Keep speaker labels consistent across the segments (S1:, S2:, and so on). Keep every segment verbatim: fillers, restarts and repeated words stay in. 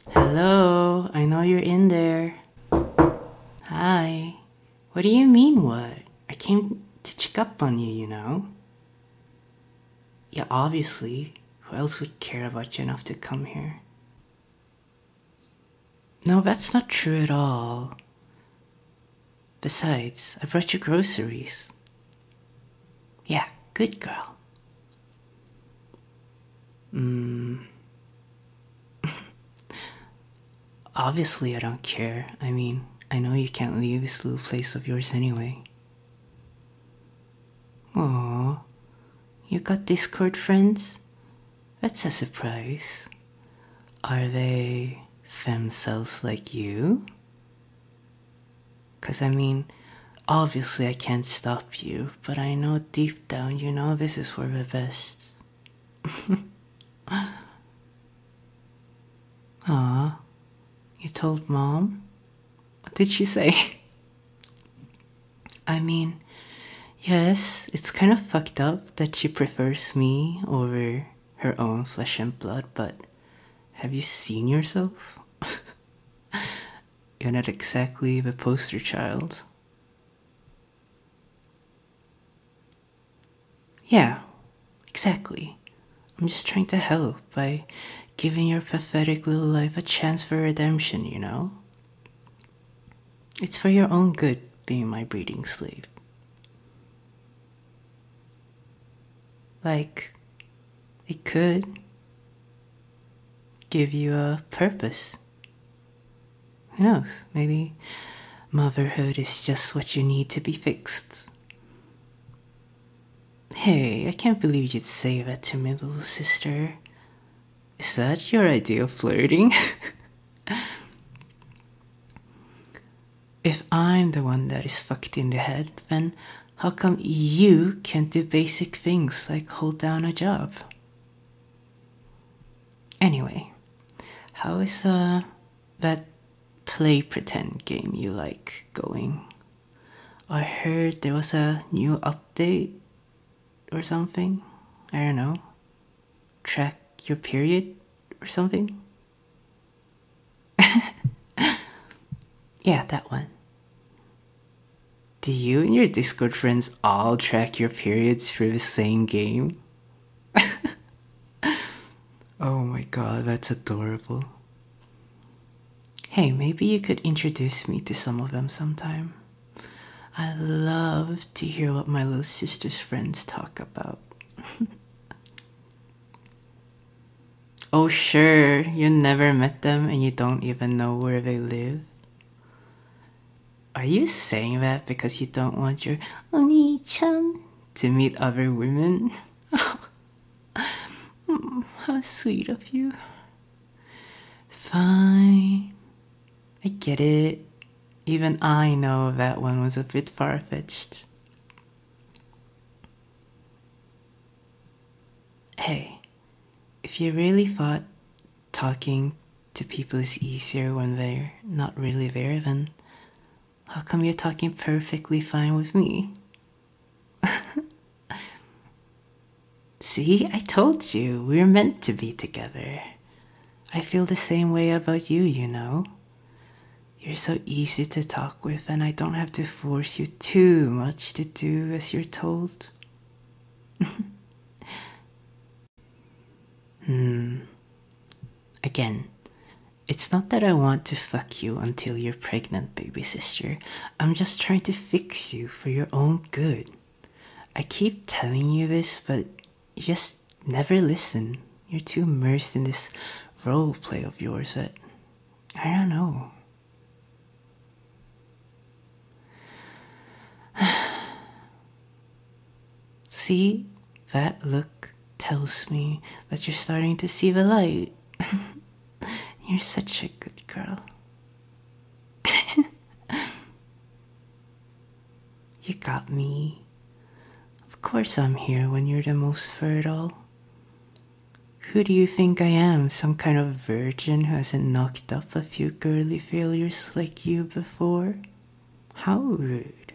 S1: Hello, I know you're in there. Hi. What do you mean, what? I came to check up on you, you know? Yeah, obviously. Who else would care about you enough to come here? No, that's not true at all. Besides, I brought you groceries. Yeah, good girl. Hmm. Obviously, I don't care. I mean, I know you can't leave this little place of yours anyway. Aww. You got Discord friends? That's a surprise. Are they femcells like you? Cause I mean, obviously I can't stop you, but I know deep down you know this is for the best. Aw, you told mom? What did she say? I mean, yes, it's kind of fucked up that she prefers me over her own flesh and blood, but have you seen yourself? You're not exactly the poster child. Yeah, exactly. I'm just trying to help by giving your pathetic little life a chance for redemption, you know? It's for your own good being my breeding slave. Like, it could give you a purpose. Who knows? Maybe motherhood is just what you need to be fixed. Hey, I can't believe you'd say that to me, little sister. Is that your idea of flirting? If I'm the one that is fucked in the head, then how come you can't do basic things like hold down a job? Anyway, how is uh, that play pretend game you like going? I heard there was a new update or something. I don't know. Track your period or something? Yeah, that one. Do you and your Discord friends all track your periods through the same game? Oh my god, that's adorable. Hey, maybe you could introduce me to some of them sometime. I love to hear what my little sister's friends talk about. Oh, sure, you never met them and you don't even know where they live. Are you saying that because you don't want your Oni-chan to meet other women? Hmm, how sweet of you. Fine. I get it. Even I know that one was a bit far-fetched. Hey, if you really thought talking to people is easier when they're not really there, then how come you're talking perfectly fine with me? See, I told you, we're meant to be together. I feel the same way about you, you know. You're so easy to talk with, and I don't have to force you too much to do as you're told. Hmm. Again, it's not that I want to fuck you until you're pregnant, baby sister. I'm just trying to fix you for your own good. I keep telling you this, but you just never listen. You're too immersed in this role play of yours that I don't know. See, that look tells me that you're starting to see the light. You're such a good girl. You got me. Of course I'm here when you're the most fertile. Who do you think I am? Some kind of virgin who hasn't knocked up a few girly failures like you before? How rude.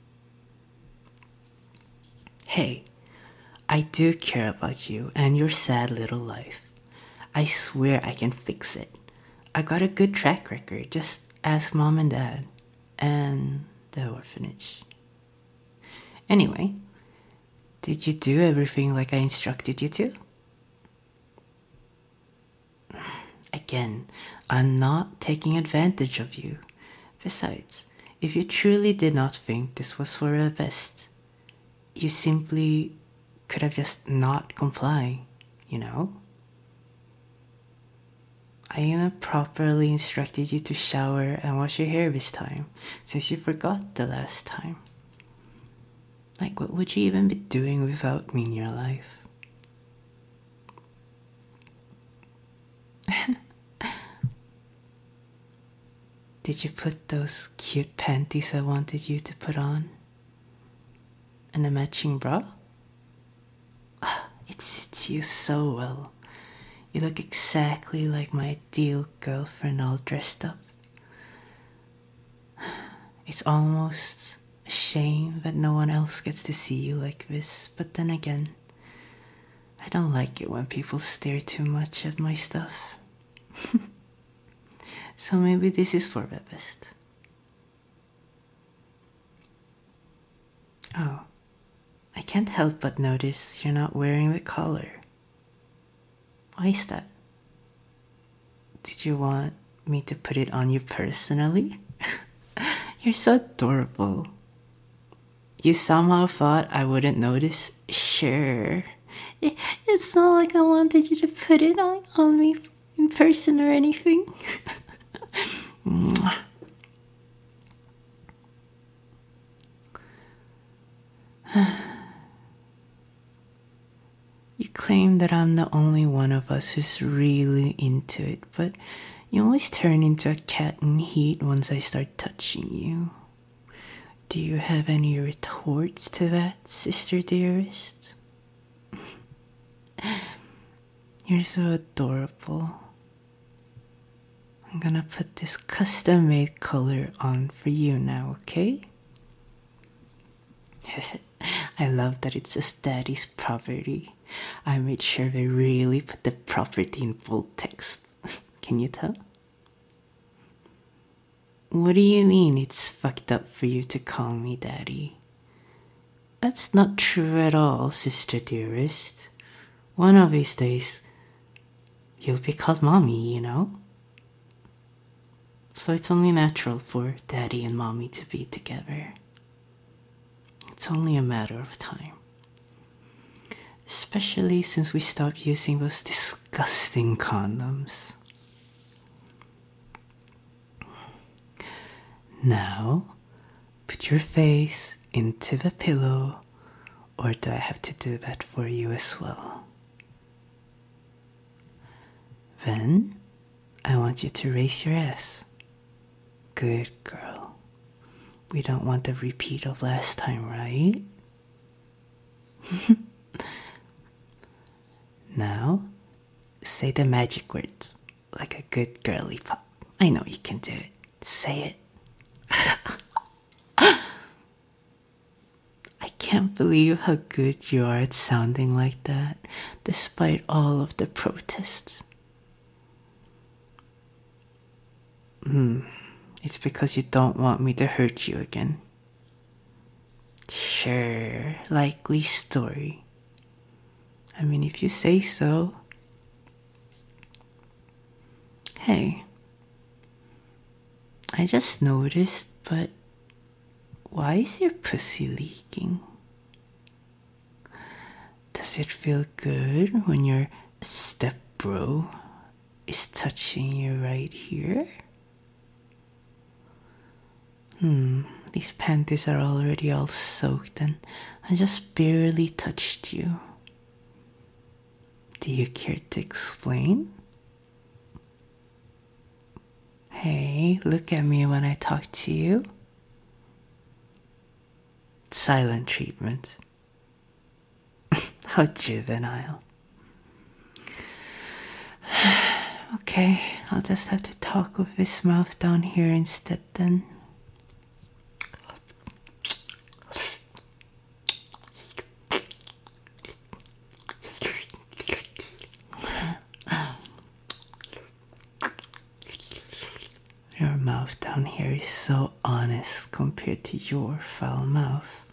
S1: Hey, I do care about you and your sad little life. I swear I can fix it. I got a good track record. Just ask mom and dad and the orphanage. Anyway, did you do everything like I instructed you to? Again, I'm not taking advantage of you. Besides, if you truly did not think this was for the best, you simply could have just not comply, you know? I even properly instructed you to shower and wash your hair this time, since you forgot the last time. Like, what would you even be doing without me in your life? Did you put those cute panties I wanted you to put on? And a matching bra? It sits you so well. You look exactly like my ideal girlfriend all dressed up. It's almost a shame that no one else gets to see you like this, but then again, I don't like it when people stare too much at my stuff. So maybe this is for the best. Oh, I can't help but notice you're not wearing the collar. Why is that? Did you want me to put it on you personally? You're so adorable. You somehow thought I wouldn't notice? Sure. It, it's not like I wanted you to put it on, on me in person or anything. You claim that I'm the only one of us who's really into it, but you always turn into a cat in heat once I start touching you. Do you have any retorts to that, sister dearest? You're so adorable. I'm gonna put this custom-made color on for you now, okay? I love that it says daddy's property. I made sure they really put the property in bold text. Can you tell? What do you mean it's fucked up for you to call me daddy? That's not true at all, sister dearest. One of these days, you'll be called mommy, you know? So it's only natural for daddy and mommy to be together. It's only a matter of time. Especially since we stopped using those disgusting condoms. Now, put your face into the pillow, or do I have to do that for you as well? Then, I want you to raise your ass. Good girl. We don't want a repeat of last time, right? Now, say the magic words like a good girly pop. I know you can do it. Say it. I can't believe how good you are at sounding like that, despite all of the protests. Hmm. It's because you don't want me to hurt you again. Sure, likely story. I mean, if you say so. Hey, I just noticed, but why is your pussy leaking? Does it feel good when your stepbro is touching you right here? Hmm, these panties are already all soaked and I just barely touched you. Do you care to explain? Hey, look at me when I talk to you. Silent treatment. How juvenile. Okay, I'll just have to talk with this mouth down here instead then. Your mouth down here is so honest compared to your foul mouth.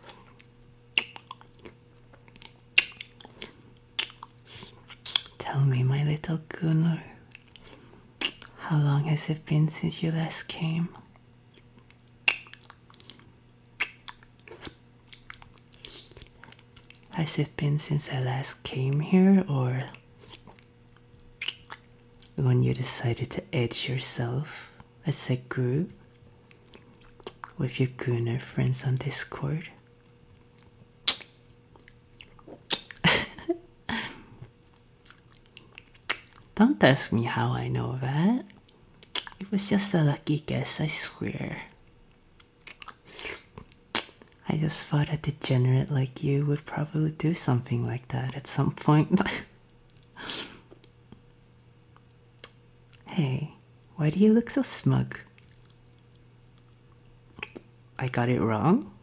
S1: Tell me, my little Gunnar, how long has it been since you last came? Has it been since I last came here, or when you decided to edge yourself as a group with your Gunnar friends on Discord? Don't ask me how I know that. It was just a lucky guess, I swear. I just thought a degenerate like you would probably do something like that at some point. Hey, why do you look so smug? I got it wrong?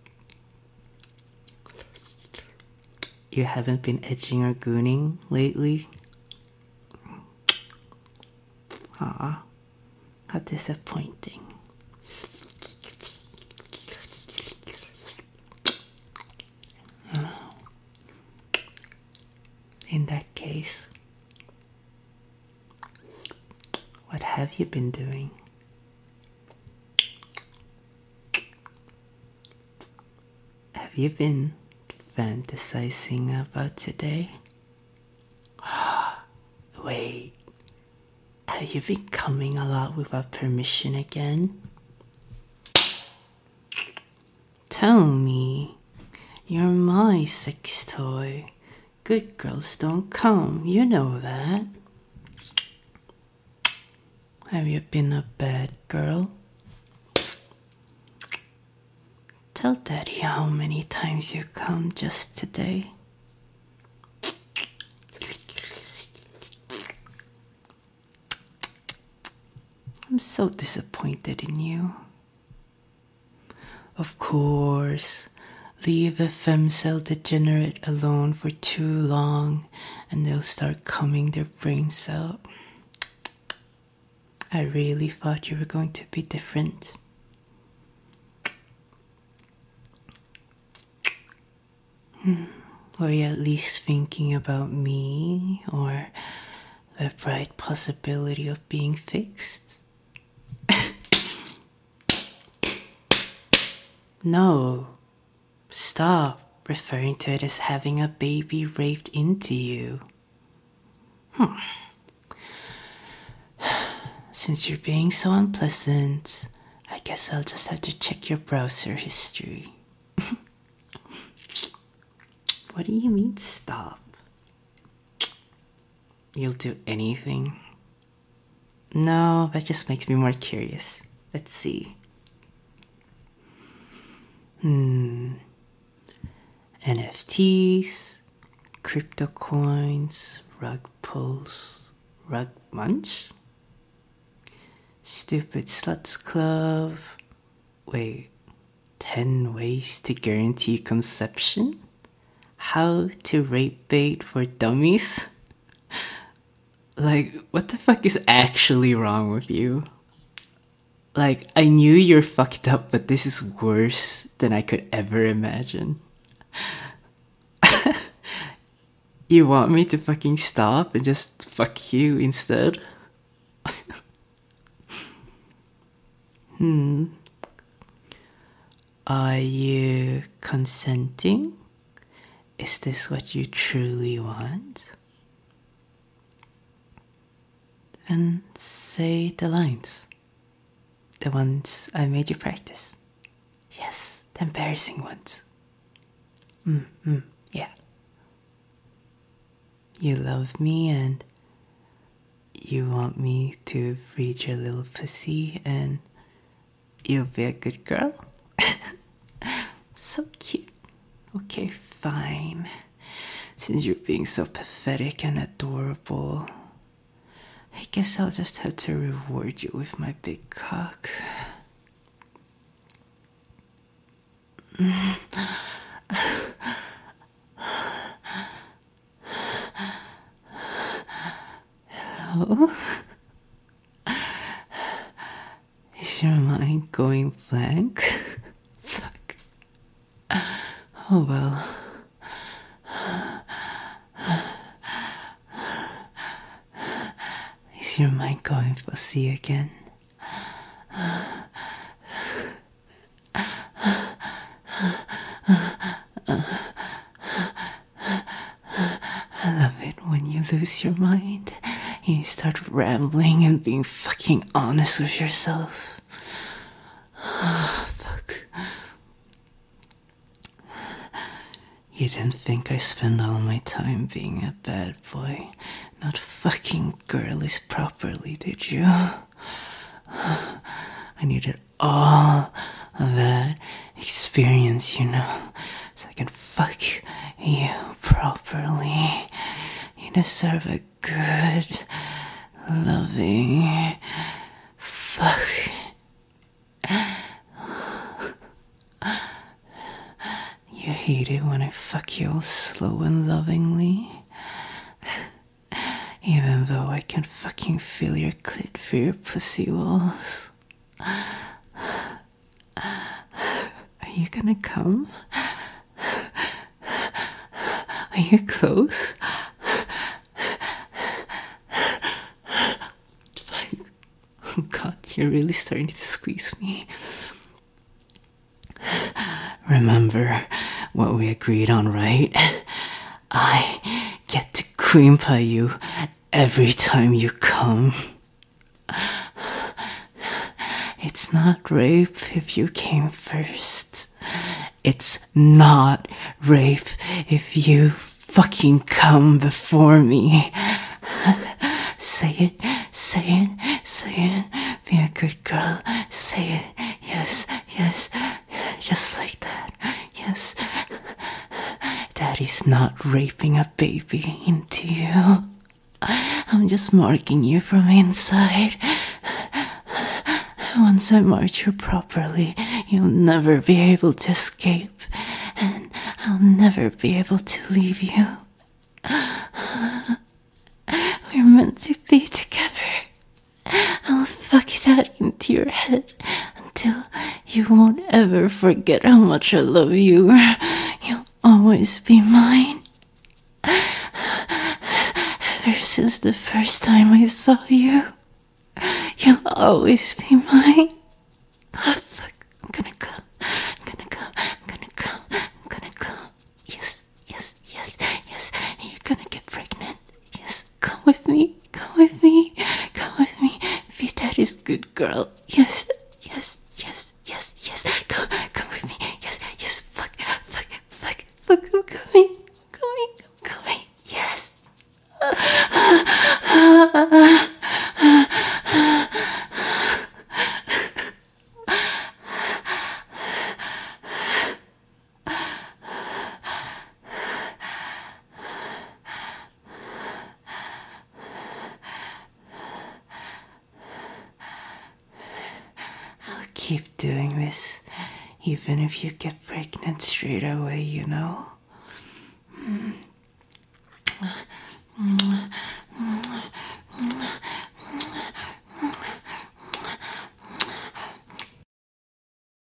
S1: You haven't been edging or gooning lately? Aw, how disappointing. In that case, what have you been doing? Have you been fantasizing about today? Wait, have you been coming a lot without permission again? Tell me, you're my sex toy. Good girls don't come, you know that. Have you been a bad girl? Tell Daddy how many times you come just today. I'm so disappointed in you. Of course, leave a femcel degenerate alone for too long and they'll start coming their brains out. I really thought you were going to be different. Hmm. Were you at least thinking about me or the bright possibility of being fixed? No. Stop referring to it as having a baby raped into you. Hmm. Since you're being so unpleasant, I guess I'll just have to check your browser history. What do you mean, stop? You'll do anything? No, that just makes me more curious. Let's see. Hmm. N F Ts, crypto coins, rug pulls, rug munch? Stupid Sluts Club. Wait, ten ways to guarantee conception? How to rape bait for dummies? Like, what the fuck is actually wrong with you? Like, I knew you're fucked up, but this is worse than I could ever imagine. You want me to fucking stop and just fuck you instead? Hmm. Are you consenting? Is this what you truly want? And say the lines. The ones I made you practice. Yes, the embarrassing ones. Mm, mm, yeah. You love me and you want me to read your little pussy and you'll be a good girl? So cute. Okay, fine. Since you're being so pathetic and adorable, I guess I'll just have to reward you with my big cock. Hello? Is your mind going blank? Fuck. Oh well. Is your mind going fussy again? I love it when you lose your mind and you start rambling and being fucking honest with yourself. Fuck. You didn't think I spend all my time being a bad boy, not fucking girlies properly, did you? I needed all of that experience, you know, so I can fuck you properly. You deserve a good, loving fuck. You hate it when I fuck you all slow and lovingly. Even though I can fucking feel your clit through your pussy walls. Are you gonna come? Are you close? Oh God, you're really starting to squeeze me. Remember what we agreed on, right? I get to cream pie you every time you come. It's not rape if you came first. It's not rape if you fucking come before me. Say it, say it, say it. Be a good girl. Say it. Yes, yes. Just like that. Yes. Daddy's not raping a baby into you. I'm just marking you from inside. Once I mark you properly, you'll never be able to escape, and I'll never be able to leave you. We're meant to be together. I'll fuck that into your head until you won't ever forget how much I love you. You'll always be mine. Ever since the first time I saw you, you'll always be mine. Oh, fuck. I'm gonna come. I'm gonna come. I'm gonna come. I'm gonna come. Yes, yes, yes, yes. You're gonna get pregnant. Yes, come with me. Come with me. Come with me. Be daddy's good girl. Yes, yes, yes, yes, yes. Come, come with me. Yes, yes. Fuck, fuck, fuck, fuck. I'm coming. I'm coming. I'm coming. Yes. I'll keep doing this, even if you get pregnant straight away, you know?